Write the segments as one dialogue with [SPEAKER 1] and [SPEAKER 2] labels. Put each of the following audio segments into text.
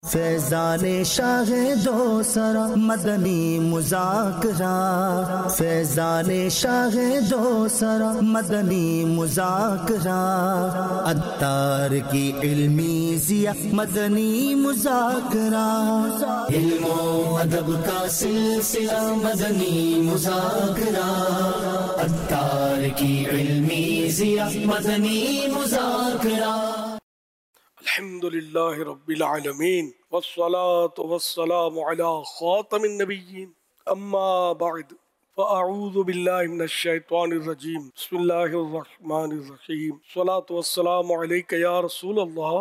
[SPEAKER 1] فیضان شاہ دو سرا مدنی مذاکرہ، فیضان شاہ دو سرا مدنی مذاکرہ، عطار کی علمی ضیاء مدنی مذاکرہ، علم و ادب کا سلسلہ مدنی مذاکرہ، عطار کی علمی ضیاء مدنی مذاکرہ۔
[SPEAKER 2] الحمد للہ رب العالمین والصلاة والسلام علی خاتم النبیین، اما بعد فاعوذ باللہ من الشیطان الرجیم، بسم اللہ الرحمن الرحیم، الصلاة والسلام علیک یا رسول اللہ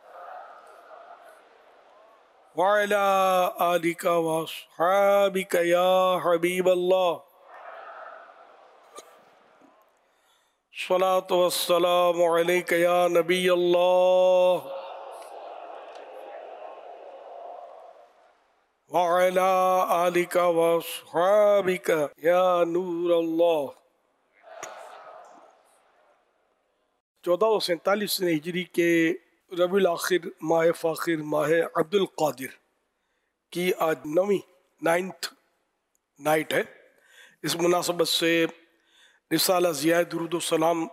[SPEAKER 2] وعلی آلک واصحابک یا حبیب اللہ، الصلاة والسلام علیک یا نبی اللہ وعلى آلك وصحابك یا نور اللہ۔ 1447 ہجری کے ربیع الاخر ماہ فاخر ماہ عبد القادر کی آج 9th نائٹ ہے۔ اس مناسبت سے رسالہ ضیاء درود و سلام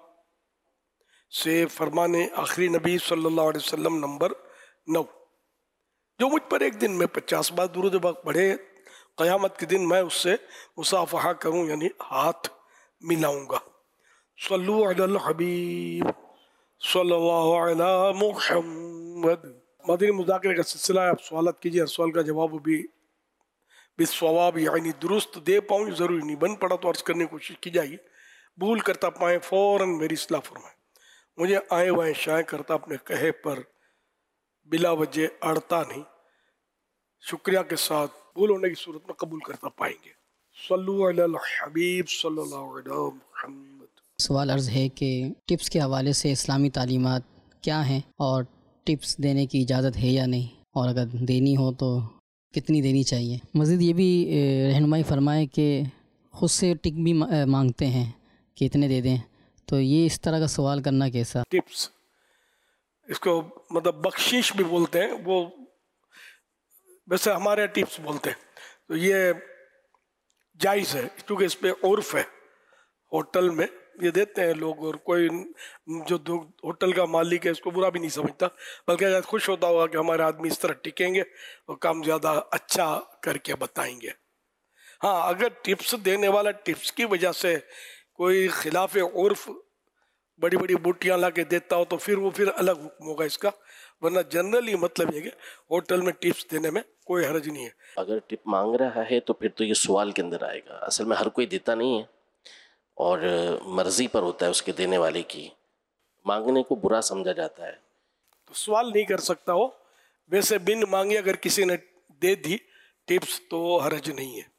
[SPEAKER 2] سے فرمان آخری نبی صلی اللہ علیہ وسلم نمبر 9، جو مجھ پر ایک دن میں 50 بار درود پاک پڑھے، قیامت کے دن میں اس سے مصافحہ کروں، یعنی ہاتھ ملاؤں گا۔ صلو علی الحبیب صلی اللہ علی محمد۔ مدنی مذاکرے کا سلسلہ ہے، آپ سوالات کیجیے، ہر سوال کا جواب بھی بالصواب یعنی درست دے پاؤں، ضروری نہیں، بن پڑا تو عرض کرنے کی کوشش کی جائے، بھول کرتا پائیں فوراً میری اصلاح فرمائیں، مجھے آئے وائیں شائیں کرتا اپنے کہے پر بلا وجہ اڑتا نہیں، شکریہ کے ساتھ بھول ہونے کی صورت میں قبول کرتا پائیں گے۔ صلو علی الحبیب صلی اللہ علیہ محمد۔
[SPEAKER 3] سوال عرض ہے کہ ٹپس کے حوالے سے اسلامی تعلیمات کیا ہیں، اور ٹپس دینے کی اجازت ہے یا نہیں، اور اگر دینی ہو تو کتنی دینی چاہیے؟ مزید یہ بھی رہنمائی فرمائے کہ خود سے ٹپ بھی مانگتے ہیں کہ اتنے دے دیں، تو یہ اس طرح کا سوال کرنا کیسا؟
[SPEAKER 2] ٹپس، اس کو مطلب بخشش بھی بولتے ہیں، وہ ویسے ہمارے ٹپس بولتے ہیں، تو یہ جائز ہے کیونکہ اس پہ عرف ہے، ہوٹل میں یہ دیتے ہیں لوگ، اور کوئی جو ہوٹل کا مالک ہے اس کو برا بھی نہیں سمجھتا، بلکہ خوش ہوتا ہوگا کہ ہمارے آدمی اس طرح ٹکیں گے اور کام زیادہ اچھا کر کے بتائیں گے۔ ہاں، اگر ٹپس دینے والا ٹپس کی وجہ سے کوئی خلاف عرف بڑی بڑی بوٹیاں لا کے دیتا ہو تو پھر الگ حکم ہوگا اس کا، ورنہ جنرلی مطلب یہ کہ ہوٹل میں ٹپس دینے میں کوئی حرج نہیں ہے۔
[SPEAKER 4] اگر ٹپ مانگ رہا ہے تو پھر تو یہ سوال کے اندر آئے گا، اصل میں ہر کوئی دیتا نہیں ہے، اور مرضی پر ہوتا ہے اس کے دینے والے کی، مانگنے کو برا سمجھا جاتا ہے،
[SPEAKER 2] تو سوال نہیں کر سکتا ہو، ویسے بن مانگے اگر کسی نے دے دی ٹپس تو حرج نہیں ہے۔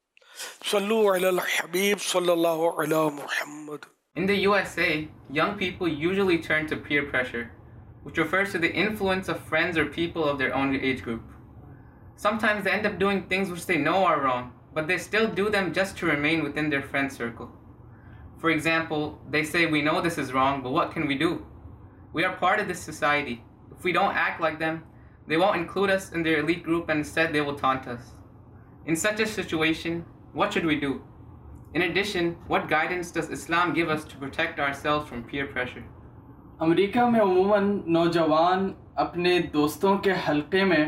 [SPEAKER 2] صلو علی الحبیب صلی اللہ علی محمد۔
[SPEAKER 5] In the USA, young people usually turn to peer pressure, which refers to the influence of friends or people of their own age group. Sometimes they end up doing things which they know are wrong, but they still do them just to remain within their friend circle. For example, they say, we know this is wrong, but what can we do? We are part of this society. If we don't act like them, they won't include us in their elite group and instead they will taunt us. In such a situation, what should we do? In addition, what guidance does Islam give us to protect ourselves from peer pressure?
[SPEAKER 6] امریکہ میں عموماً نوجوان اپنے دوستوں کے حلقے میں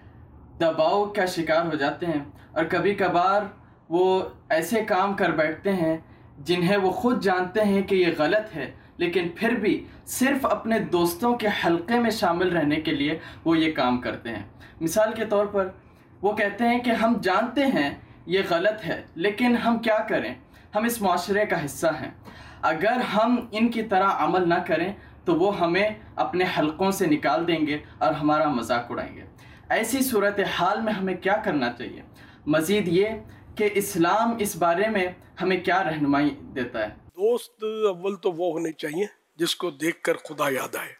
[SPEAKER 6] دباؤ کا شکار ہو جاتے ہیں، اور کبھی کبھار وہ ایسے کام کر بیٹھتے ہیں جنہیں وہ خود جانتے ہیں کہ یہ غلط ہے، لیکن پھر بھی صرف اپنے دوستوں کے حلقے میں شامل رہنے کے لیے وہ یہ کام کرتے ہیں۔ مثال کے طور پر وہ کہتے ہیں کہ ہم جانتے ہیں یہ غلط ہے، لیکن ہم کیا کریں، ہم اس معاشرے کا حصہ ہیں، اگر ہم ان کی طرح عمل نہ کریں تو وہ ہمیں اپنے حلقوں سے نکال دیں گے اور ہمارا مذاق اڑائیں گے۔ ایسی صورتحال میں ہمیں کیا کرنا چاہیے؟ مزید یہ کہ اسلام اس بارے میں ہمیں کیا رہنمائی دیتا ہے؟
[SPEAKER 2] دوست اول تو وہ ہونے چاہیے جس کو دیکھ کر خدا یاد آئے،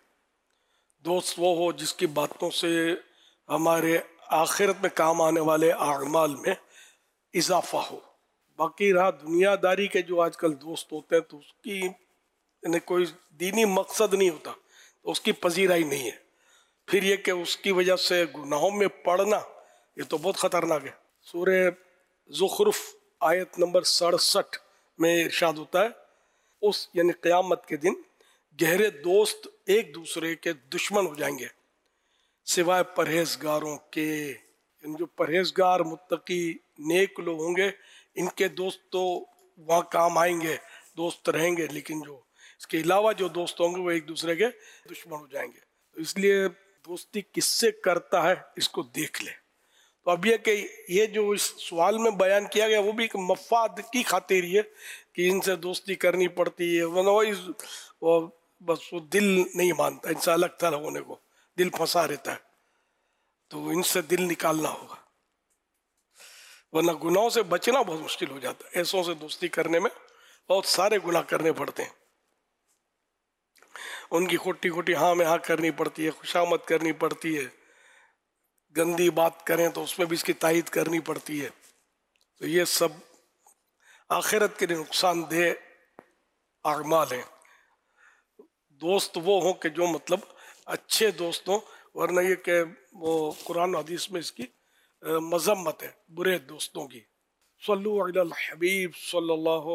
[SPEAKER 2] دوست وہ ہو جس کی باتوں سے ہمارے آخرت میں کام آنے والے اعمال میں اضافہ ہو۔ باقی رہا دنیا داری کے جو آج کل دوست ہوتے ہیں تو اس کی کوئی دینی مقصد نہیں ہوتا، تو اس کی پذیرائی نہیں ہے۔ پھر یہ کہ اس کی وجہ سے گناہوں میں پڑنا یہ تو بہت خطرناک ہے. سورہ زخرف آیت نمبر 67 میں ارشاد ہوتا ہے اس یعنی قیامت کے دن گہرے دوست ایک دوسرے کے دشمن ہو جائیں گے سوائے پرہیزگاروں کے. یعنی جو پرہیزگار متقی نیک لوگ ہوں گے ان کے دوست تو وہاں کام آئیں گے، دوست رہیں گے، لیکن جو اس کے علاوہ جو دوست ہوں گے وہ ایک دوسرے کے دشمن ہو جائیں گے. تو اس لیے دوستی کس سے کرتا ہے اس کو دیکھ لے. تو اب یہ کہ یہ جو اس سوال میں بیان کیا گیا وہ بھی ایک مفاد کی خاطر ہی ہے کہ ان سے دوستی کرنی پڑتی ہے، وہ بس وہ دل نہیں مانتا ان سے الگ تھلگ ہونے کو، دل پھنسا رہتا ہے. تو ان سے دل نکالنا ہوگا، ورنہ گناہوں سے بچنا بہت مشکل ہو جاتا ہے. ایسوں سے دوستی کرنے میں بہت سارے گناہ کرنے پڑتے ہیں. ان کی کھوٹی کھوٹی ہاں میں ہاں کرنی پڑتی ہے، خوشامد کرنی پڑتی ہے، گندی بات کریں تو اس میں بھی اس کی تائید کرنی پڑتی ہے. تو یہ سب آخرت کے لیے نقصان دہ اعمال ہیں. دوست وہ ہوں کہ جو مطلب اچھے دوست ہوں، ورنہ یہ کہ وہ قرآن و حدیث میں اس کی مذمت ہے برے دوستوں کی. صلو علی الحبیب صلی اللہ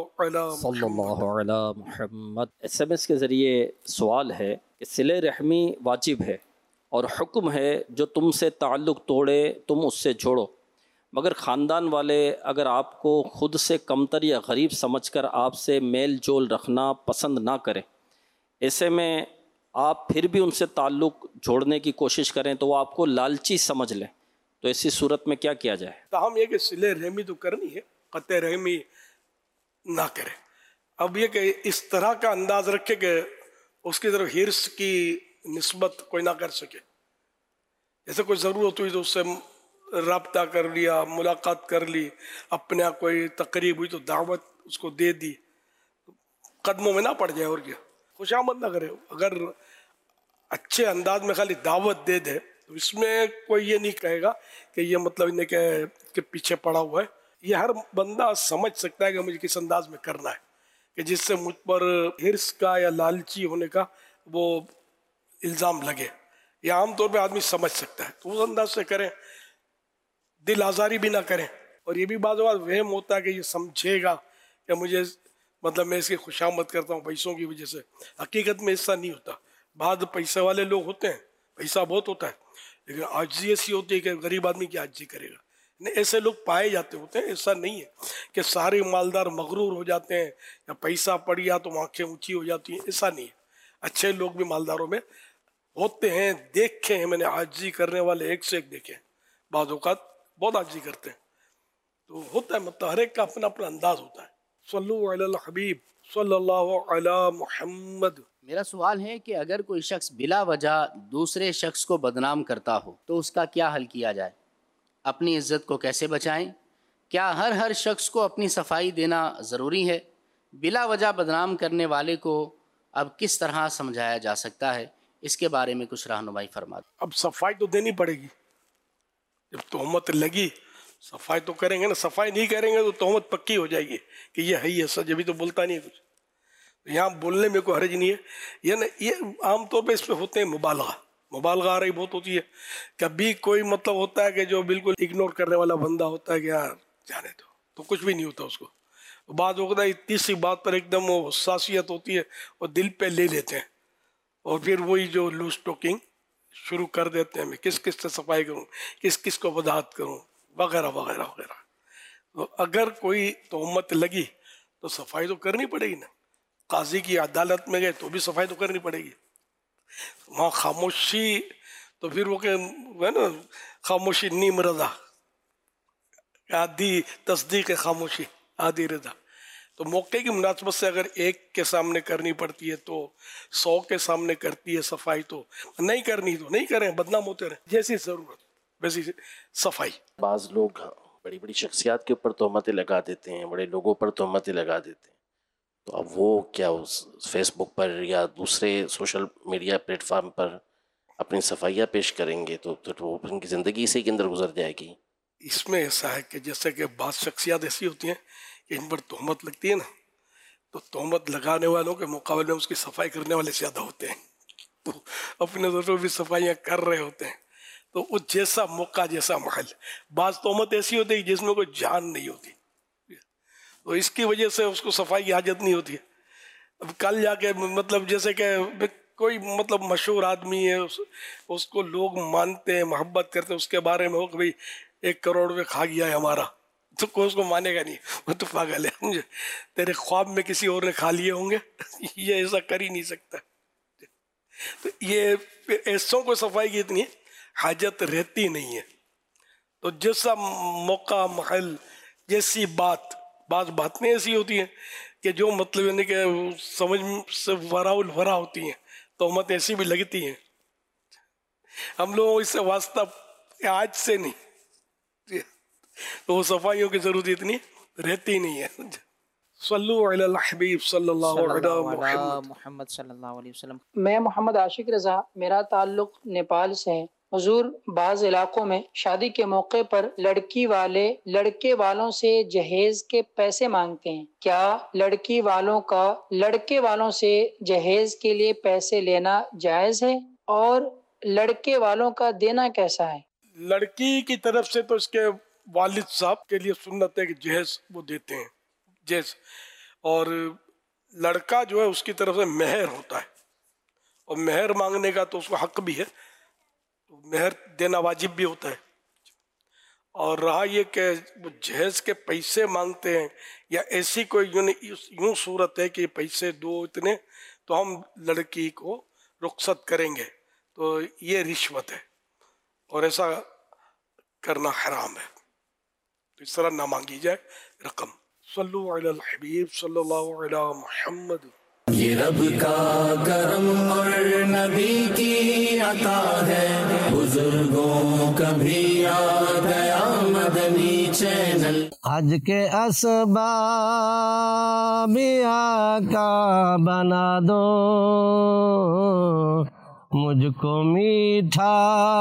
[SPEAKER 7] علی محمد. ایس ایم ایس کے ذریعے سوال ہے کہ صلہ رحمی واجب ہے اور حکم ہے جو تم سے تعلق توڑے تم اس سے جوڑو، مگر خاندان والے اگر آپ کو خود سے کمتر یا غریب سمجھ کر آپ سے میل جول رکھنا پسند نہ کریں، ایسے میں آپ پھر بھی ان سے تعلق جوڑنے کی کوشش کریں تو وہ آپ کو لالچی سمجھ لیں، تو ایسی صورت میں کیا کیا جائے؟
[SPEAKER 2] تاہم یہ کہ صلہ رحمی تو کرنی ہے، قطع رحمی نہ کرے. اب یہ کہ اس طرح کا انداز رکھے کہ اس کی طرف حرص کی نسبت کوئی نہ کر سکے. جیسے کوئی ضرورت ہوئی تو اس سے رابطہ کر لیا، ملاقات کر لی، اپنے کوئی تقریب ہوئی تو دعوت اس کو دے دی، قدموں میں نہ پڑ جائے. اور کیا خوش آمد نہ کرے. اگر اچھے انداز میں خالی دعوت دے دے تو اس میں کوئی یہ نہیں کہے گا کہ یہ مطلب انہیں کہ پیچھے پڑا ہوا ہے. یہ ہر بندہ سمجھ سکتا ہے کہ مجھے کس انداز میں کرنا ہے کہ جس سے مجھ پر حرص کا یا لالچی ہونے کا وہ الزام لگے. یہ عام طور پہ آدمی سمجھ سکتا ہے تو اس انداز سے کریں، دل آزاری بھی نہ کریں. اور یہ بھی بعض اوقات وہم ہوتا ہے کہ یہ سمجھے گا کہ مجھے مطلب میں اس کی خوشامد کرتا ہوں پیسوں کی وجہ سے. حقیقت میں ایسا نہیں ہوتا. بعض پیسے والے لوگ ہوتے ہیں، پیسہ بہت ہوتا ہے، لیکن عاجزی ایسی ہوتی ہے کہ غریب آدمی کی عاجزی کرے گا. ایسے لوگ پائے جاتے ہوتے ہیں. ایسا نہیں ہے کہ سارے مالدار مغرور ہو جاتے ہیں یا پیسہ پڑ گیا تو آنکھیں اونچی ہو جاتی ہیں. ایسا نہیں ہے. اچھے لوگ بھی مالداروں میں ہوتے ہیں، دیکھے ہیں میں نے عاجزی کرنے والے ایک سے ایک دیکھے ہیں. بعض اوقات بہت عاجزی کرتے ہیں. تو ہوتا ہے مطلب ہر ایک کا اپنا اپنا انداز ہوتا ہے. صلو علی الحبیب صلی اللہ علی محمد.
[SPEAKER 8] میرا سوال ہے کہ اگر کوئی شخص بلا وجہ دوسرے شخص کو بدنام کرتا ہو تو اس کا کیا حل کیا جائے؟ اپنی عزت کو کیسے بچائیں؟ کیا ہر شخص کو اپنی صفائی دینا ضروری ہے؟ بلا وجہ بدنام کرنے والے کو اب کس طرح سمجھایا جا سکتا ہے؟ اس کے بارے میں کچھ رہنمائی فرما دیں.
[SPEAKER 2] اب صفائی تو دینی پڑے گی. جب تہمت لگی صفائی تو کریں گے نا. صفائی نہیں کریں گے تو تہمت پکی ہو جائے گی کہ یہ ہے ہی ایسا، جبھی تو بولتا نہیں ہے کچھ. یہاں بولنے میں کوئی حرج نہیں ہے. یہ عام طور پہ اس پہ ہوتے ہیں مبالغہ آ رہی بہت ہوتی ہے. کبھی کوئی مطلب ہوتا ہے کہ جو بالکل اگنور کرنے والا بندہ ہوتا ہے کہ یار جانے دو، تو کچھ بھی نہیں ہوتا اس کو. بعض ہوتا ہے اتنی سی بات پر ایک دم وہ حساسیت ہوتی ہے اور دل پہ لے لیتے ہیں اور پھر وہی جو لوز ٹاکنگ شروع کر دیتے ہیں. میں کس کس سے صفائی کروں، کس کو وضاحت کروں وغیرہ وغیرہ وغیرہ. تو اگر کوئی تہمت لگی تو صفائی تو کرنی پڑے گی نا. قاضی کی عدالت میں گئے تو بھی صفائی تو کرنی پڑے گی. وہاں خاموشی تو پھر وہ کہ ہے نا خاموشی نیم رضا، آدھی تصدیق خاموشی آدھی رضا. تو موقع کی مناسبت سے اگر ایک کے سامنے کرنی پڑتی ہے تو 100 کے سامنے کرتی ہے صفائی. تو نہیں کرنی تو نہیں کریں، بدنام ہوتے رہیں. جیسی ضرورت ویسی صفائی.
[SPEAKER 4] بعض لوگ بڑی بڑی شخصیات کے اوپر تہمتیں لگا دیتے ہیں، بڑے لوگوں پر تہمتیں لگا دیتے ہیں. تو اب وہ کیا اس فیس بک پر یا دوسرے سوشل میڈیا پلیٹ فارم پر اپنی صفائیاں پیش کریں گے تو وہ ان کی زندگی اسی کے اندر گزر جائے گی.
[SPEAKER 2] اس میں ایسا ہے کہ جیسے کہ بعض شخصیات ایسی ہوتی ہیں کہ ان پر تہمت لگتی ہے نا، تو تہمت لگانے والوں کے مقابلے میں اس کی صفائی کرنے والے زیادہ ہوتے ہیں. تو اپنے طور بھی صفائیاں کر رہے ہوتے ہیں. تو وہ جیسا موقع جیسا محل. بعض تہمت ایسی ہوتی ہے جس میں کوئی جان نہیں ہوتی، تو اس کی وجہ سے اس کو صفائی کی حاجت نہیں ہوتی ہے. اب کل جا کے مطلب جیسے کہ کوئی مطلب مشہور آدمی ہے، اس کو لوگ مانتے ہیں، محبت کرتے ہیں، اس کے بارے میں ہو کہ بھائی 1 کروڑ روپے کھا گیا ہے ہمارا، تو کوئی اس کو مانے گا نہیں، وہ تو پاگل ہے. تیرے خواب میں کسی اور نے کھا لیے ہوں گے، یہ ایسا کر ہی نہیں سکتا. تو یہ ایسوں کو صفائی کی اتنی حاجت رہتی نہیں ہے. تو جیسا موقع محل جیسی بات، بعض باتیں ایسی ہوتی ہیں کہ جو مطلب یعنی کہ سمجھ سے ورا الورا ہوتی ہیں، تہمت ایسی بھی لگتی ہیں. ہم لوگوں اس سے واسطہ آج سے نہیں، تو وہ صفائیوں کی ضرورت اتنی رہتی نہیں ہے. صلو علی الحبیب صلی اللہ علیہ
[SPEAKER 9] محمد صلی اللہ علیہ وسلم.
[SPEAKER 10] میں محمد عاشق رضا، میرا تعلق نیپال سے ہے. حضور، بعض علاقوں میں شادی کے موقع پر لڑکی والے لڑکے والوں سے جہیز کے پیسے مانگتے ہیں. کیا لڑکی والوں کا لڑکے والوں سے جہیز کے لیے پیسے لینا جائز ہے، اور لڑکے والوں کا دینا کیسا ہے؟
[SPEAKER 2] لڑکی کی طرف سے تو اس کے والد صاحب کے لیے سنت ہے کہ جہیز وہ دیتے ہیں، جہیز. اور لڑکا جو ہے اس کی طرف سے مہر ہوتا ہے، اور مہر مانگنے کا تو اس کو حق بھی ہے، مہر دینا واجب بھی ہوتا ہے. اور رہا یہ کہ وہ جہیز کے پیسے مانگتے ہیں یا ایسی کوئی یوں صورت ہے کہ پیسے دو اتنے تو ہم لڑکی کو رخصت کریں گے، تو یہ رشوت ہے اور ایسا کرنا حرام ہے. تو اس طرح نہ مانگی جائے رقم. صلو علی الحبیب صلی اللہ علی محمد.
[SPEAKER 1] یہ رب کا کرم اور نبی کی عطا ہے، بزرگوں کا بھی آ گیا مدنی چینل. حج کے اسباب آقا بنا دو، مجھ کو میٹھا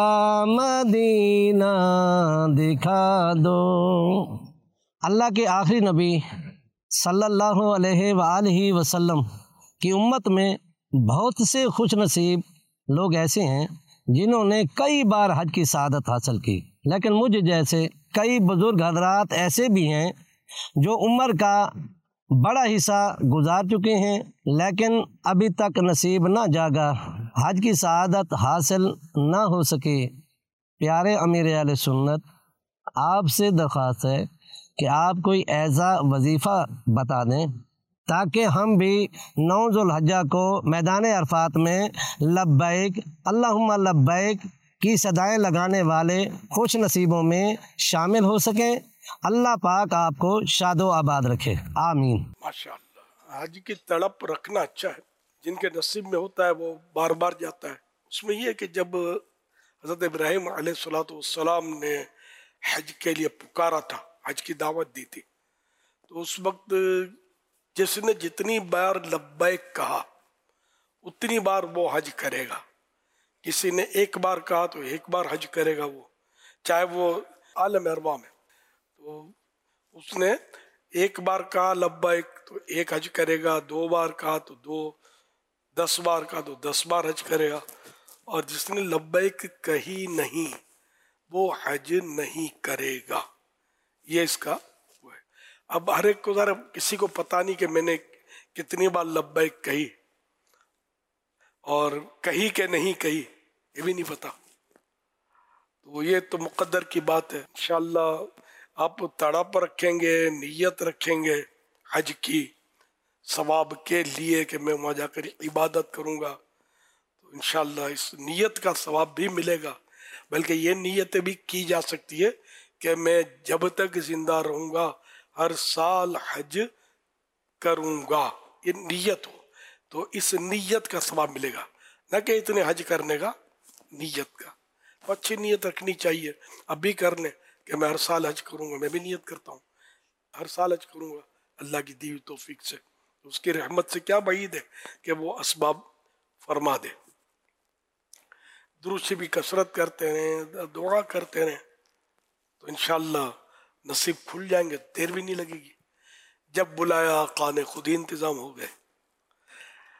[SPEAKER 1] مدینہ دکھا دو. اللہ کے آخری نبی صلی اللہ علیہ وآلہ وسلم کی امت میں بہت سے خوش نصیب لوگ ایسے ہیں جنہوں نے کئی بار حج کی سعادت حاصل کی، لیکن مجھ جیسے کئی بزرگ حضرات ایسے بھی ہیں جو عمر کا بڑا حصہ گزار چکے ہیں لیکن ابھی تک نصیب نہ جاگا، حج کی سعادت حاصل نہ ہو سکے. پیارے امیر اہل سنت، آپ سے درخواست ہے کہ آپ کوئی ایسا وظیفہ بتا دیں تاکہ ہم بھی 9 ذوالحجہ کو میدان عرفات میں لبیک اللہم لبیک کی صدائیں لگانے والے خوش نصیبوں میں شامل ہو سکیں. اللہ پاک آپ کو شاد و آباد رکھے، آمین.
[SPEAKER 2] ماشاءاللہ. حج کی تڑپ رکھنا اچھا ہے، جن کے نصیب میں ہوتا ہے وہ بار بار جاتا ہے. اس میں یہ ہے کہ جب حضرت ابراہیم علیہ السلام نے حج کے لیے پکارا تھا، حج کی دعوت دی تھی، تو اس وقت جس نے جتنی بار لبیک کہا اتنی بار وہ حج کرے گا. کسی نے 1 بار کہا تو 1 بار حج کرے گا، وہ چاہے وہ عالم ارواح میں. تو اس نے 1 بار کہا لبیک تو 1 حج کرے گا، 2 بار کہا تو 2، 10 بار کہا تو 10 بار حج کرے گا. اور جس نے لبیک کہی نہیں وہ حج نہیں کرے گا. یہ اس کا وہ ہے. اب ہر ایک کو ذرا کسی کو پتہ نہیں کہ میں نے کتنی بار لبیک کہی اور کہی کہ نہیں کہی، یہ بھی نہیں پتہ. تو یہ تو مقدر کی بات ہے. انشاءاللہ آپ تڑپ رکھیں گے، نیت رکھیں گے حج کی ثواب کے لیے کہ میں وہاں جا کر عبادت کروں گا، تو انشاءاللہ اس نیت کا ثواب بھی ملے گا. بلکہ یہ نیتیں بھی کی جا سکتی ہے کہ میں جب تک زندہ رہوں گا ہر سال حج کروں گا، یہ نیت ہو تو اس نیت کا ثواب ملے گا، نہ کہ اتنے حج کرنے کا نیت کا. تو اچھی نیت رکھنی چاہیے. اب بھی کر لیں کہ میں ہر سال حج کروں گا. میں بھی نیت کرتا ہوں ہر سال حج کروں گا اللہ کی دی ہوئی توفیق سے. اس کی رحمت سے کیا بعید ہے کہ وہ اسباب فرما دے. درود سے بھی کثرت کرتے رہیں، دعا کرتے رہیں تو انشاءاللہ نصیب کھل جائیں گے. دیر بھی نہیں لگے گی. جب بلایا آقا نے خود ہی انتظام ہو گئے.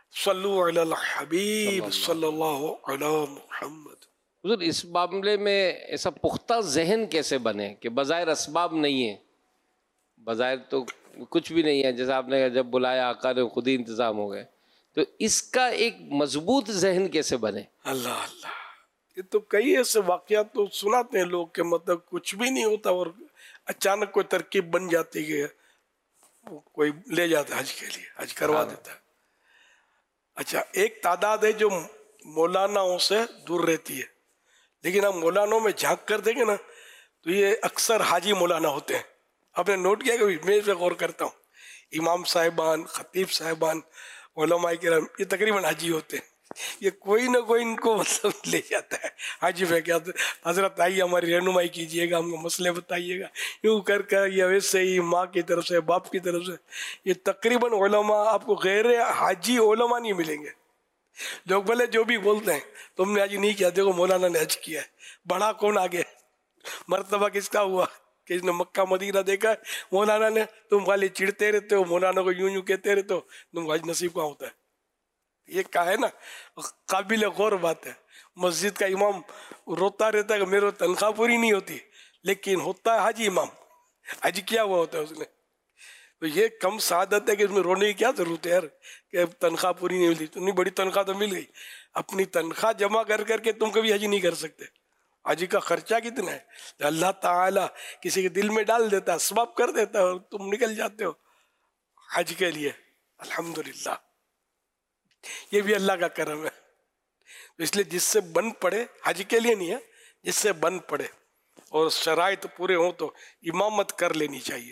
[SPEAKER 2] صلو علی الحبیب صلی اللہ علی محمد۔
[SPEAKER 9] حضور اس معاملے میں ایسا پختہ ذہن کیسے بنے کہ بظاہر اسباب نہیں ہے، بظاہر تو کچھ بھی نہیں ہے، جیسا آپ نے جب بلایا آقا نے خود ہی انتظام ہو گئے، تو اس کا ایک مضبوط ذہن کیسے بنے؟
[SPEAKER 2] اللہ اللہ، یہ تو کئی ایسے واقعات تو سناتے ہیں لوگ کہ مطلب کچھ بھی نہیں ہوتا اور اچانک کوئی ترکیب بن جاتی ہے، کوئی لے جاتا ہے حج کے لیے، حج کروا دیتا ہے۔ اچھا، ایک تعداد ہے جو مولاناؤں سے دور رہتی ہے، لیکن ہم مولانوں میں جھانک کر دیکھیں نا تو یہ اکثر حاجی مولانا ہوتے ہیں۔ آپ نے نوٹ کیا کہ میں اس پہ غور کرتا ہوں، امام صاحبان، خطیب صاحبان، علماء کرام یہ تقریباً حاجی ہوتے ہیں، یہ کوئی نہ کوئی ان کو مطلب لے جاتا ہے حاجی پہ، کیا حضرت آئیے ہماری رہنمائی کیجیے گا، ہم کو مسئلے بتائیے گا، یوں کر کر یا ویسے ہی ماں کی طرف سے، باپ کی طرف سے۔ یہ تقریباً علماء آپ کو غیر حاجی علماء نہیں ملیں گے۔ لوگ بھلے جو بھی بولتے ہیں تم نے حج نہیں کیا، دیکھو مولانا نے حج کیا ہے، بڑا کون آگے، مرتبہ کس کا ہوا کہ اس نے مکہ مدینہ دیکھا ہے مولانا نے، تم خالی چڑھتے رہتے ہو، مولانا کو یوں یوں کہتے رہتے ہو، تم حج نصیب کہاں ہوتا ہے؟ یہ کہا ہے نا، قابل غور بات ہے۔ مسجد کا امام روتا رہتا ہے کہ میرے تنخواہ پوری نہیں ہوتی، لیکن ہوتا ہے حج امام، حج کیا ہوا ہوتا ہے اس نے۔ تو یہ کم سعادت ہے کہ اس میں رونے کی کیا ضرورت ہے یار کہ تنخواہ پوری نہیں ملتی، اتنی بڑی تنخواہ تو مل گئی۔ اپنی تنخواہ جمع کر کر کے تم کبھی حج نہیں کر سکتے۔ حج کا خرچہ کتنا ہے، اللہ تعالیٰ کسی کے دل میں ڈال دیتا ہے، اسباب کر دیتا ہے اور تم نکل جاتے ہو حج کے لیے۔ الحمدللہ، یہ بھی اللہ کا کرم ہے۔ اس لیے جس سے بن پڑے، حج کے لیے نہیں ہے، جس سے بن پڑے اور شرائط پورے ہوں تو امامت کر لینی چاہیے۔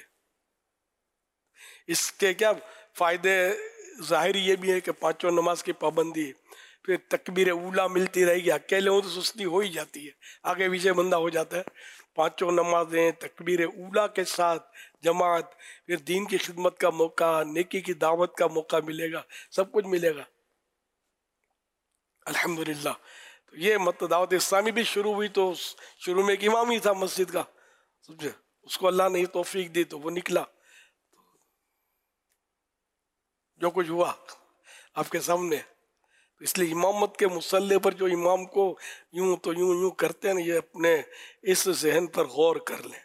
[SPEAKER 2] اس کے کیا فائدے ظاہری یہ بھی ہے کہ پانچوں نماز کی پابندی، پھر تکبیر اولا ملتی رہے گی، اکیلے ہوں تو سستی ہو ہی جاتی ہے، آگے پیچھے بندہ ہو جاتا ہے۔ پانچوں نمازیں تکبیر اولا کے ساتھ جماعت، پھر دین کی خدمت کا موقع، نیکی کی دعوت کا موقع ملے گا، سب کچھ ملے گا الحمدللہ۔ تو یہ مطلب دعوت اسلامی بھی شروع ہوئی تو شروع میں ایک امام ہی تھا مسجد کا، سمجھے، اس کو اللہ نے توفیق دی تو وہ نکلا، جو کچھ ہوا آپ کے سامنے۔ اس لیے امامت کے مسئلے پر جو امام کو یوں تو یوں یوں کرتے ہیں نا، یہ اپنے اس ذہن پر غور کر لیں،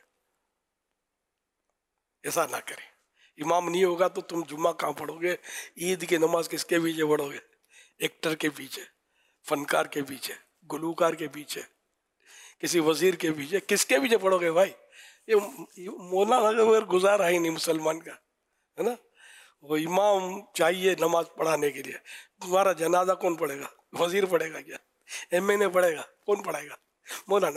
[SPEAKER 2] ایسا نہ کریں۔ امام نہیں ہوگا تو تم جمعہ کہاں پڑھو گے، عید کی نماز کس کے پیچھے پڑھو گے؟ ایکٹر کے پیچھے، فنکار کے پیچھے، گلوکار کے پیچھے، کسی وزیر کے پیچھے، کس کے پیچھے پڑھو گے بھائی؟ یہ مولانا کا گزارا ہی نہیں مسلمان کا، ہے نا۔ وہ امام چاہیے نماز پڑھانے کے لیے، تمہارا جنازہ کون پڑھے گا؟ وزیر پڑھے گا کیا؟ ایم این اے پڑھے گا؟ کون پڑھائے گا؟ مولانا۔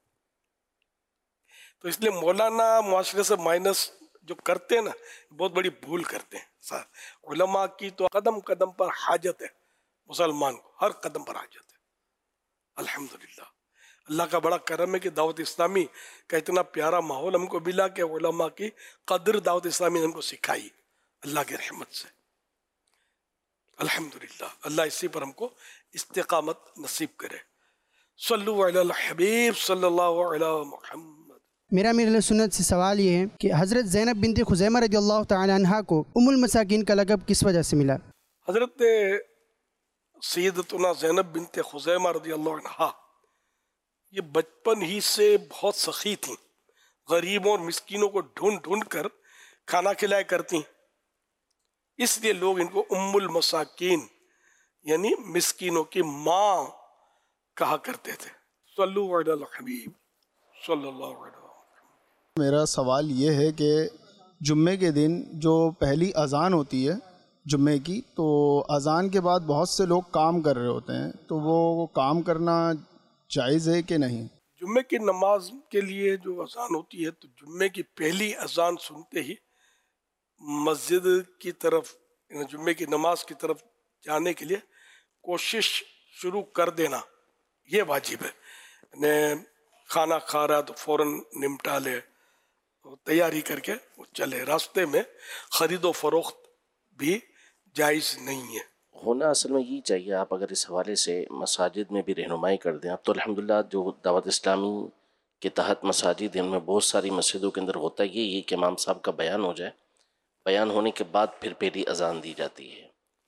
[SPEAKER 2] تو اس لیے مولانا معاشرے سے مائنس جو کرتے ہیں نا، بہت بڑی بھول کرتے ہیں۔ علماء کی تو قدم قدم پر حاجت ہے، مسلمان کو ہر قدم پر حاجت ہے الحمدللہ۔ اللہ کا بڑا کرم ہے کہ دعوت اسلامی کا اتنا پیارا ماحول ہم کو ملا کہ علماء کی قدر دعوت اسلامی نے ہم کو سکھائی اللہ کی رحمت سے الحمدللہ۔ اللہ اسی پر ہم کو استقامت نصیب کرے۔ صلو علی الحبیب صلی اللہ علی محمد۔
[SPEAKER 11] میرا امیر اہل سنت سے سوال یہ ہے کہ حضرت زینب بنت خزیمہ رضی اللہ تعالی عنہا کو ام المساکین کا لقب کس وجہ سے ملا؟
[SPEAKER 2] حضرت سیدتنا زینب بنت خزیمہ رضی اللہ عنہا یہ بچپن ہی سے بہت سخی تھیں، غریبوں اور مسکینوں کو ڈھونڈ ڈھونڈ کر کھانا کھلایا کرتی، اس لیے لوگ ان کو ام المساکین یعنی مسکینوں کی ماں کہا کرتے تھے۔ صلو علی الحبیب صلی اللہ علیہ وسلم۔
[SPEAKER 12] میرا سوال یہ ہے کہ جمعے کے دن جو پہلی اذان ہوتی ہے جمعے کی، تو اذان کے بعد بہت سے لوگ کام کر رہے ہوتے ہیں، تو وہ کام کرنا جائز ہے کہ نہیں؟
[SPEAKER 2] جمعے کی نماز کے لیے جو اذان ہوتی ہے تو جمعے کی پہلی اذان سنتے ہی مسجد کی طرف، جمعے کی نماز کی طرف جانے کے لیے کوشش شروع کر دینا یہ واجب ہے۔ کھانا کھا رہا تو فوراً نمٹا لے، تیاری کر کے وہ چلے۔ راستے میں خرید و فروخت بھی جائز نہیں ہے۔
[SPEAKER 4] ہونا اصل میں یہ چاہیے، آپ اگر اس حوالے سے مساجد میں بھی رہنمائی کر دیں۔ اب تو الحمدللہ جو دعوت اسلامی کے تحت مساجد ہیں ان میں بہت ساری مسجدوں کے اندر ہوتا ہے یہ کہ امام صاحب کا بیان ہو جائے، بیان ہونے کے بعد پھر پہلی اذان دی جاتی ہے،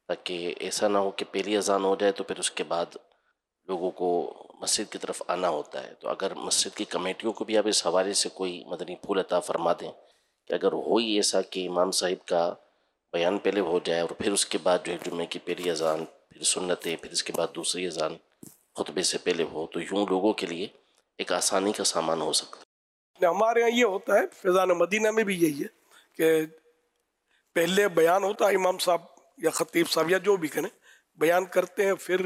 [SPEAKER 4] تاکہ ایسا نہ ہو کہ پہلی اذان ہو جائے تو پھر اس کے بعد لوگوں کو مسجد کی طرف آنا ہوتا ہے. تو اگر مسجد کی کمیٹیوں کو بھی آپ اس حوالے سے کوئی مدنی پھول عطا فرما دیں کہ اگر ہو ہی ایسا کہ امام صاحب کا بیان پہلے ہو جائے اور پھر اس کے بعد جو ہے جمعے کی پہلی اذان، پھر سنتیں، پھر اس کے بعد دوسری اذان خطبے سے پہلے ہو، تو یوں لوگوں کے لیے ایک آسانی کا سامان ہو سکتا ہے.
[SPEAKER 2] ہمارے یہاں یہ ہوتا ہے، فیضان مدینہ میں بھی یہی ہے کہ پہلے بیان ہوتا ہے، امام صاحب یا خطیب صاحب یا جو بھی کریں بیان کرتے ہیں، پھر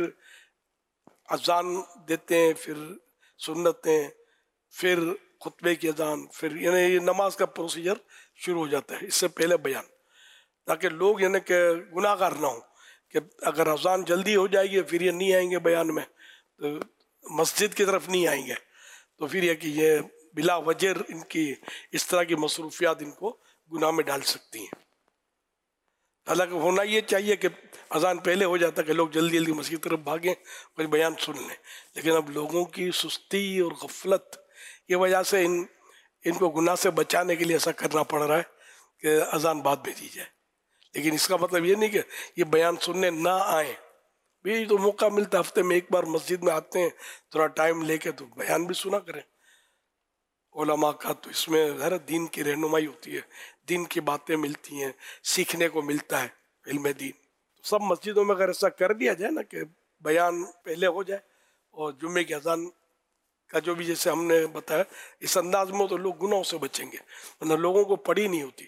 [SPEAKER 2] اذان دیتے ہیں، پھر سنتیں، پھر خطبے کی اذان، پھر یعنی یہ نماز کا پروسیجر شروع ہو جاتا ہے. اس سے پہلے بیان، تاکہ لوگ یعنی کہ گناہ گار نہ ہوں کہ اگر اذان جلدی ہو جائے گی پھر یہ نہیں آئیں گے بیان میں، تو مسجد کی طرف نہیں آئیں گے، تو پھر یہ کہ یہ بلا وجہ ان کی اس طرح کی مصروفیات ان کو گناہ میں ڈال سکتی ہیں. حالانکہ ہونا یہ چاہیے کہ اذان پہلے ہو جاتا کہ لوگ جلدی جلدی مسجد کی طرف بھاگیں اور بیان سن لیں، لیکن اب لوگوں کی سستی اور غفلت کی وجہ سے ان کو گناہ سے بچانے کے لیے ایسا کرنا پڑ رہا ہے کہ اذان بعد میں دی جائے. لیکن اس کا مطلب یہ نہیں کہ یہ بیان سننے نہ آئیں، بھی تو موقع ملتا ہفتے میں ایک بار مسجد میں آتے ہیں، تھوڑا ٹائم لے کے تو بیان بھی سنا کریں علماء کا. تو اس میں ذرا دین کی رہنمائی ہوتی ہے، دین کی باتیں ملتی ہیں، سیکھنے کو ملتا ہے علم دین. تو سب مسجدوں میں اگر ایسا کر دیا جائے نا کہ بیان پہلے ہو جائے اور جمعے کی اذان کا جو بھی جیسے ہم نے بتایا اس انداز میں، تو لوگ گناہوں سے بچیں گے. ورنہ لوگوں کو پڑھی نہیں ہوتی،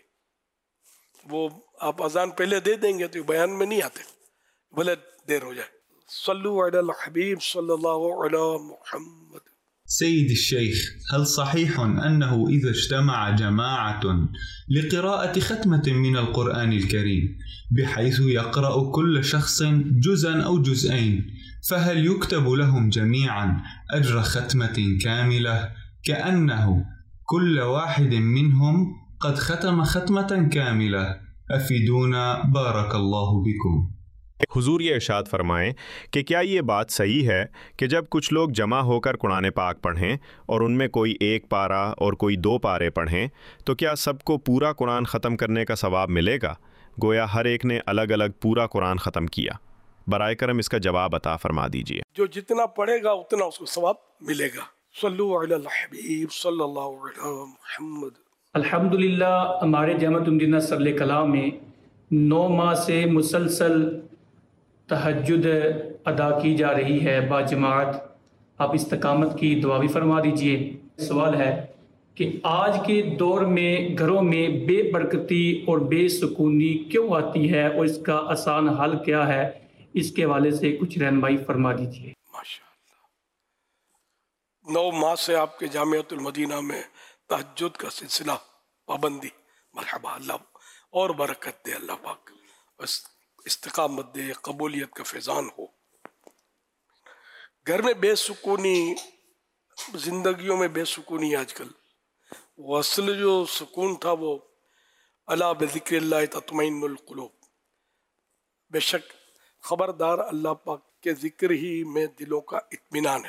[SPEAKER 2] وہ آپ اذان پہلے دے دیں گے تو بیان میں نہیں آتے بھلے دیر ہو جائے. صلو علی الحبیب صلی اللہ علی محمد.
[SPEAKER 13] سيد الشيخ، هل صحيح أنه إذا اجتمع جماعة لقراءة ختمة من القرآن الكريم بحيث يقرأ كل شخص جزءا أو جزئين، فهل يكتب لهم جميعا أجر ختمة كاملة كأنه كل واحد منهم قد ختم ختمة كاملة؟ أفيدونا بارك الله بكم.
[SPEAKER 14] حضور یہ ارشاد فرمائیں کہ کیا یہ بات صحیح ہے کہ جب کچھ لوگ جمع ہو کر قرآن پاک پڑھیں اور ان میں کوئی ایک پارہ اور کوئی 2 پارے پڑھیں تو کیا سب کو پورا قرآن ختم کرنے کا ثواب ملے گا، گویا ہر ایک نے الگ الگ پورا قرآن ختم کیا؟ برائے کرم اس کا جواب عطا فرما دیجیے.
[SPEAKER 2] جو جتنا پڑھے گا اتنا اس کو ثواب ملے گا. صلو علی الحبیب صلی اللہ علی محمد.
[SPEAKER 15] الحمدللہ ہمارے جامعۃ المدینہ سر کلام میں 9 ماہ سے مسلسل تہجد ادا کی جا رہی ہے باجماعت. آپ استقامت کی دعا بھی فرما دیجئے. سوال ہے کہ آج کے دور میں گھروں میں بے برکتی اور بے سکونی کیوں آتی ہے اور اس کا آسان حل کیا ہے، اس کے حوالے سے کچھ رہنمائی فرما دیجئے.
[SPEAKER 2] ماشاءاللہ 9 ماہ سے آپ کے جامعۃ المدینہ میں تہجد کا سلسلہ پابندی، مرحبا، اللہ اور برکت دے، اللہ پاک استقامت دے، قبولیت کا فیضان ہو. گھر میں بے سکونی، زندگیوں میں بے سکونی آج کل، وہ اصل جو سکون تھا وہ الا بذکر اللہ تطمئن القلوب. بے شک خبردار اللہ پاک کے ذکر ہی میں دلوں کا اطمینان ہے.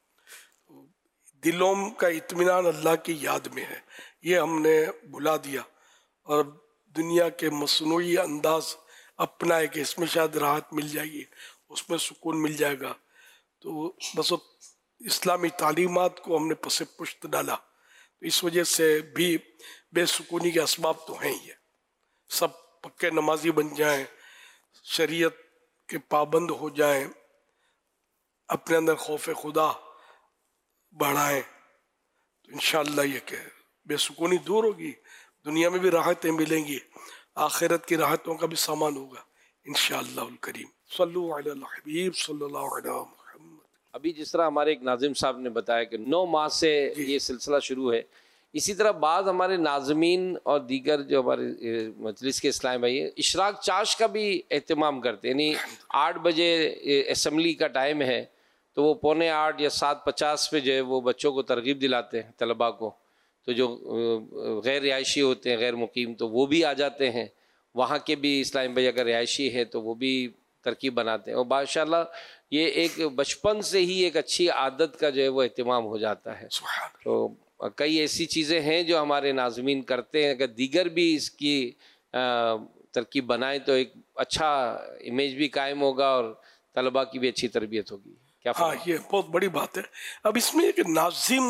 [SPEAKER 2] دلوں کا اطمینان اللہ کی یاد میں ہے. یہ ہم نے بھلا دیا اور دنیا کے مصنوعی انداز اپنا ہے کہ اس میں شاید راحت مل جائے گی، اس میں سکون مل جائے گا. تو بس اسلامی تعلیمات کو ہم نے پس پشت ڈالا، اس وجہ سے بھی بے سکونی کے اسباب تو ہیں ہی. سب پکے نمازی بن جائیں، شریعت کے پابند ہو جائیں، اپنے اندر خوف خدا بڑھائیں، تو انشاءاللہ یہ کہ بے سکونی دور ہوگی، دنیا میں بھی راحتیں ملیں گی، آخرت کی راحتوں کا بھی سامان ہوگا انشاءاللہ الکریم. صلو علی الحبیب صلی اللہ علیہ محمد.
[SPEAKER 9] ابھی جس طرح ہمارے ایک ناظم صاحب نے بتایا کہ 9 ماہ سے یہ سلسلہ شروع ہے، اسی طرح بعض ہمارے ناظمین اور دیگر جو ہمارے مجلس کے اسلام بھائی ہیں اشراق چاش کا بھی اہتمام کرتے ہیں. یعنی 8 بجے اسمبلی کا ٹائم ہے تو وہ 7:45 یا 7:50 پہ جو ہے وہ بچوں کو ترغیب دلاتے ہیں، طلباء کو. تو جو غیر رہائشی ہوتے ہیں، غیر مقیم، تو وہ بھی آ جاتے ہیں. وہاں کے بھی اسلام بھائی اگر رہائشی ہے تو وہ بھی ترکیب بناتے ہیں. اور ماشاءاللہ یہ ایک بچپن سے ہی ایک اچھی عادت کا جو ہے وہ اہتمام ہو جاتا ہے. تو کئی ایسی چیزیں ہیں جو ہمارے ناظمین کرتے ہیں. اگر دیگر بھی اس کی ترکیب بنائیں تو ایک اچھا امیج بھی قائم ہوگا اور طلباء کی بھی اچھی تربیت ہوگی. کیا
[SPEAKER 2] ہاں یہ بہت بڑی بات ہے. اب اس میں ایک ناظم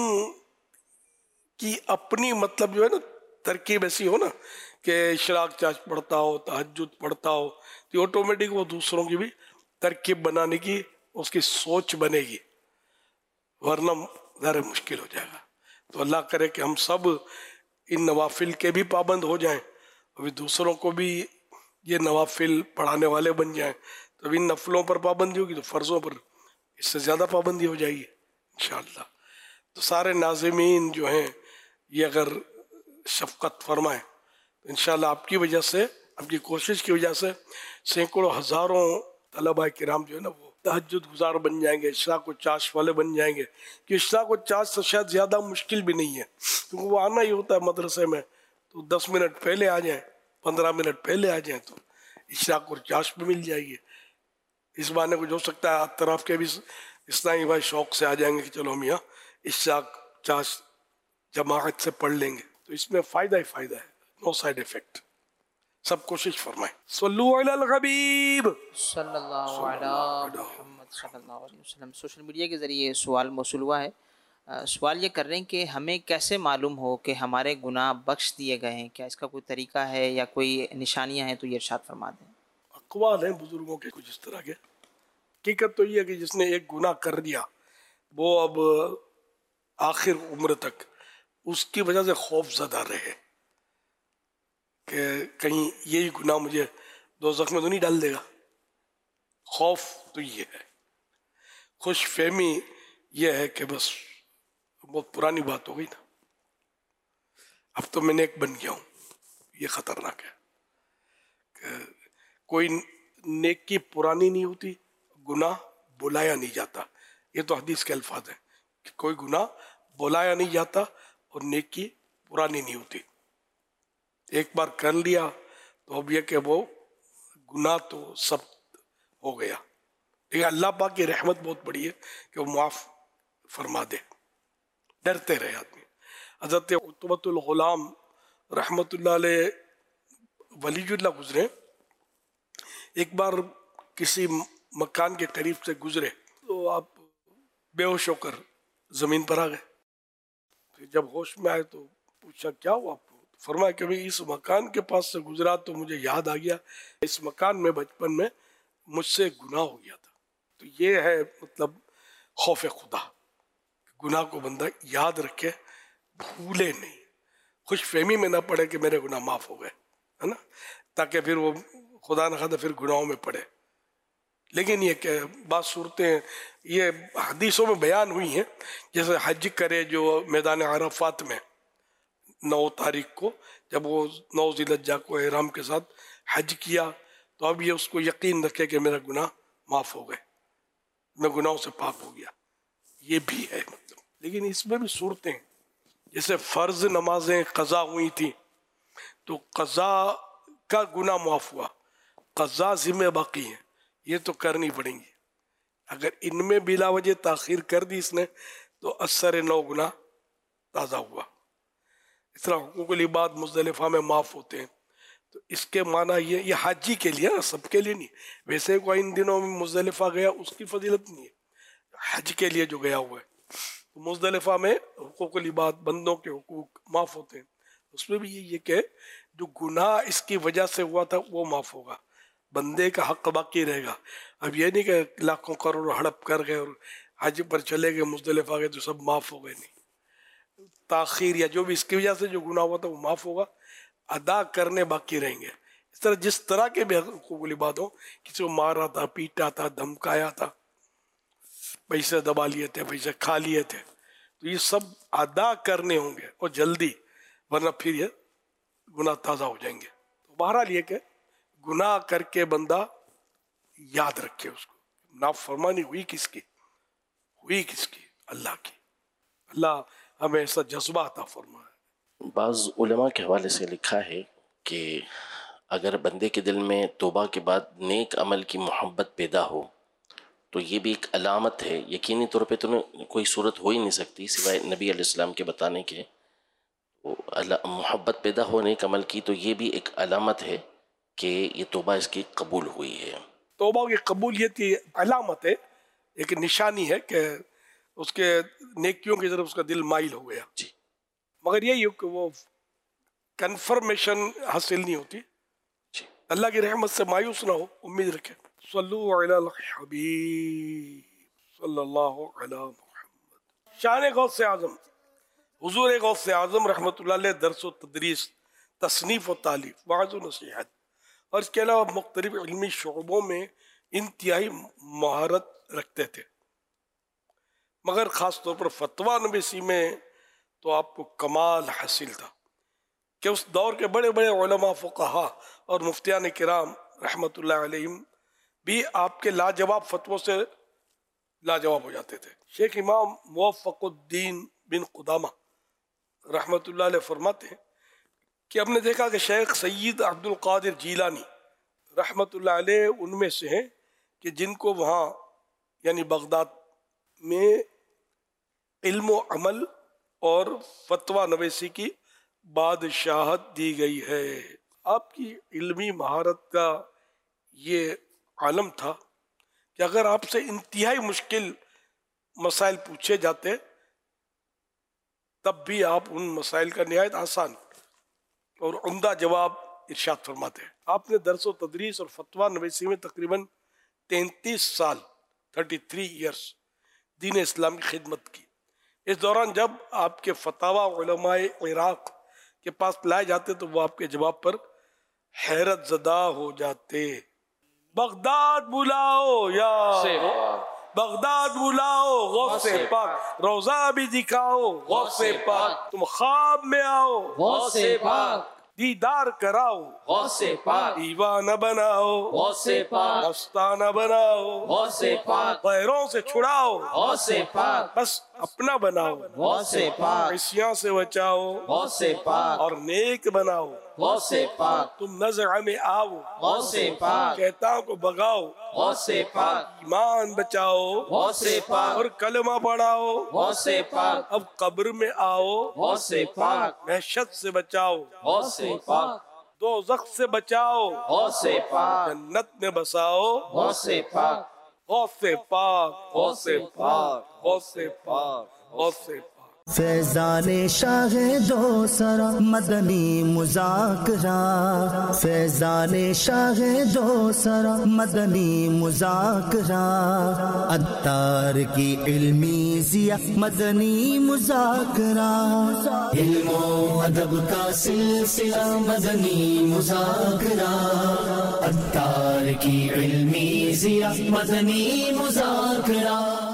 [SPEAKER 2] کی اپنی مطلب جو ہے نا ترکیب ایسی ہو نا کہ اشراق چاش پڑھتا ہو، تہجد پڑھتا ہو، تو آٹومیٹک وہ دوسروں کی بھی ترکیب بنانے کی اس کی سوچ بنے گی، ورنہ ذرا مشکل ہو جائے گا. تو اللہ کرے کہ ہم سب ان نوافل کے بھی پابند ہو جائیں اور دوسروں کو بھی یہ نوافل پڑھانے والے بن جائیں. تو ان نفلوں پر پابندی ہوگی تو فرضوں پر اس سے زیادہ پابندی ہو جائے گی انشاءاللہ. تو سارے ناظمین جو ہیں یہ اگر شفقت فرمائیں تو انشاءاللہ آپ کی وجہ سے، آپ کی کوشش کی وجہ سے سینکڑوں ہزاروں طلباء کرام جو ہے نا وہ تہجد گزار بن جائیں گے، اشراق و چاش والے بن جائیں گے. کہ اشراق و چاش سے شاید زیادہ مشکل بھی نہیں ہے، کیونکہ وہ آنا ہی ہوتا ہے مدرسے میں، تو 10 منٹ پہلے آ جائیں، 15 منٹ پہلے آ جائیں تو اشراق اور چاش بھی مل جائے گی. اس بہانے کو جو سکتا ہے اطراف کے بھی اسلامی بھائی شوق سے آ جائیں گے کہ چلو ہم یہاں اشراق چاش جماعت سے پڑھ لیں گے. تو اس میں فائدہ ہی فائدہ ہے، نو سائیڈ ایفیکٹ. سب کوشش فرمائیں. صلو علی الحبیب
[SPEAKER 16] صلی اللہ علی محمد صلی اللہ علیہ وسلم. سوشل میڈیا کے ذریعے سوال موصول ہوا ہے. سوال یہ کر رہے ہیں کہ ہمیں کیسے معلوم ہو کہ ہمارے گناہ بخش دیے گئے ہیں؟ کیا اس کا کوئی طریقہ ہے یا کوئی نشانیاں ہیں تو یہ ارشاد فرما دیں.
[SPEAKER 2] اقوال ہیں بزرگوں کے کچھ اس طرح کے. حقیقت تو یہ ہے کہ جس نے ایک گناہ کر دیا وہ اب آخر عمر تک اس کی وجہ سے خوف زدہ رہے کہ کہیں یہی گناہ مجھے دوزخ میں تو نہیں ڈال دے گا. خوف تو یہ ہے. خوش فہمی یہ ہے کہ بس بہت پرانی بات ہو گئی نا، اب تو میں نیک بن گیا ہوں. یہ خطرناک ہے کہ کوئی نیکی پرانی نہیں ہوتی، گناہ بلایا نہیں جاتا. یہ تو حدیث کے الفاظ ہیں کہ کوئی گناہ بلایا نہیں جاتا اور نیکی پرانی نہیں ہوتی. ایک بار کر لیا تو اب یہ کہ وہ گناہ تو سب ہو گیا. لیکن اللہ پاک کی رحمت بہت بڑی ہے کہ وہ معاف فرما دے. ڈرتے رہے آدمی. حضرت عتبۃ الغلام رحمت اللہ علیہ ولی اللہ گزرے، ایک بار کسی مکان کے قریب سے گزرے تو آپ بے ہوش ہو کر زمین پر آ گئے. جب ہوش میں آئے تو پوچھا کیا ہوا آپ کو؟ فرمایا کہ بھئی اس مکان کے پاس سے گزرا تو مجھے یاد آ گیا اس مکان میں بچپن میں مجھ سے گناہ ہو گیا تھا. تو یہ ہے مطلب خوف خدا، گناہ کو بندہ یاد رکھے، بھولے نہیں، خوش فہمی میں نہ پڑے کہ میرے گناہ معاف ہو گئے، ہے نا، تاکہ پھر وہ خدا نہ خواستہ پھر گناہوں میں پڑے. لیکن یہ کہ بعض صورتیں یہ حدیثوں میں بیان ہوئی ہیں، جیسے حج کرے جو میدان عرفات میں 9 تاریخ کو، جب وہ 9 ذی الحجہ کو احرام کے ساتھ حج کیا تو اب یہ اس کو یقین رکھے کہ میرا گناہ معاف ہو گئے، میں گناہوں سے پاک ہو گیا. یہ بھی ہے مطلب. لیکن اس میں بھی صورتیں جیسے فرض نمازیں قضا ہوئی تھیں تو قضا کا گناہ معاف ہوا، قضا ذمہ باقی ہیں، یہ تو کرنی پڑیں گی. اگر ان میں بلا وجہ تاخیر کر دی اس نے تو اثر 9 گناہ تازہ ہوا. اس طرح حقوق العباد مزدلفہ میں معاف ہوتے ہیں. تو اس کے معنی یہ حاجی کے لیے، سب کے لیے نہیں. ویسے کوئی ان دنوں میں مزدلفہ گیا اس کی فضیلت نہیں ہے، حج کے لیے جو گیا ہوا ہے. تو مزدلفہ میں حقوق العباد، بندوں کے حقوق معاف ہوتے ہیں. اس میں بھی یہ کہ جو گناہ اس کی وجہ سے ہوا تھا وہ معاف ہوگا، بندے کا حق باقی رہے گا. اب یہ نہیں کہ لاکھوں کروڑ ہڑپ کر گئے اور حج پر چلے گئے، مزدلفہ گئے تو سب معاف ہو گئے. نہیں، تاخیر یا جو بھی اس کی وجہ سے جو گناہ ہوا تھا وہ معاف ہوگا، ادا کرنے باقی رہیں گے. اس طرح جس طرح کے بھی حقوق العباد ہوں، کسی کو مارا تھا، پیٹا تھا، دھمکایا تھا، پیسے دبا لیے تھے، پیسے کھا لیے تھے، تو یہ سب ادا کرنے ہوں گے اور جلدی، ورنہ پھر یہ گناہ تازہ ہو جائیں گے. تو بہرحال یہ کہ گناہ کر کے بندہ یاد رکھے اس کو، نافرمانی ہوئی کس کی؟ ہوئی کس کی؟ اللہ کی. اللہ ہمیں ایسا جذبہ عطا فرمائے.
[SPEAKER 4] بعض علماء کے حوالے سے لکھا ہے کہ اگر بندے کے دل میں توبہ کے بعد نیک عمل کی محبت پیدا ہو تو یہ بھی ایک علامت ہے. یقینی طور پہ تو کوئی صورت ہو ہی نہیں سکتی سوائے نبی علیہ السلام کے بتانے کے. محبت پیدا ہو نیک عمل کی تو یہ بھی ایک علامت ہے کہ یہ توبہ اس کی قبول ہوئی ہے؟
[SPEAKER 2] توبہ کی قبولیت کی علامت ہے، ایک نشانی ہے کہ اس کے نیکیوں کی طرف اس کا دل مائل ہو گیا، مگر یہی ہے کہ وہ کنفرمیشن حاصل نہیں ہوتی. اللہ کی رحمت سے مایوس نہ ہو، امید رکھے. صلو علی الحبیب صلی اللہ علی محمد. شان غوث اعظم حضور غوث اعظم رحمۃ اللہ علیہ درس و تدریس، تصنیف و تالیف، وعظ و نصیحت اور اس کے علاوہ مختلف علمی شعبوں میں انتہائی مہارت رکھتے تھے، مگر خاص طور پر فتویٰ نویسی میں تو آپ کو کمال حاصل تھا کہ اس دور کے بڑے بڑے علماء، فقہاء اور مفتیان کرام رحمۃ اللہ علیہم بھی آپ کے لاجواب فتووں سے لاجواب ہو جاتے تھے. شیخ امام موفق الدین بن قدامہ رحمۃ اللہ علیہ فرماتے ہیں کہ ہم نے دیکھا کہ شیخ سید عبد القادر جیلانی رحمۃ اللہ علیہ ان میں سے ہیں کہ جن کو وہاں یعنی بغداد میں علم و عمل اور فتویٰ نویسی کی بادشاہت دی گئی ہے. آپ کی علمی مہارت کا یہ عالم تھا کہ اگر آپ سے انتہائی مشکل مسائل پوچھے جاتے تب بھی آپ ان مسائل کا نہایت آسان اور عمدہ جواب ارشاد فرماتے ہیں. آپ نے درس و تدریس اور فتویٰ نویسی میں تقریباً 33 سال 33 ایئرس دین اسلام کی خدمت کی. اس دوران جب آپ کے فتاویٰ علماء عراق کے پاس لائے جاتے تو وہ آپ کے جواب پر حیرت زدہ ہو جاتے. بغداد بلاؤ یا بغداد بلاؤ غوث پاک، روزہ بھی دکھاؤ غوث پاک، تم خواب میں آؤ غوث پاک، دیدار کراؤ غوث پاک، دیوانہ بناؤ غوث پاک، مستانہ بناؤ غوث پاک، غیروں سے چھڑاؤ غوث پاک، بس اپنا بناؤ غوث پاک، عصیاں سے بچاؤ غوث پاک، اور نیک بناؤ غوث پاک، تم نزع میں آؤ غوث پاک، شیطان کو بھگاؤ غوث پاک، ایمان بچاؤ غوث پاک، اور کلمہ پڑھاؤ غوث پاک، اب قبر میں آؤ غوث پاک، وحشت سے بچاؤ غوث پاک، دوزخ سے بچاؤ غوث پاک، جنت میں بساؤ غوث پاک، غوث پاک، غوث پاک، غوث پاک، غوث پاک.
[SPEAKER 17] فیضان شاہ دو سرا مدنی مذاکرہ، فیضان شاہ دو سرا مدنی مذاکرہ، عطار کی علمی ضیاء مدنی مذاکرہ، علم و ادب کا سلسلہ مدنی مذاکرہ، عطار کی علمی ضیاء مدنی مذاکرہ.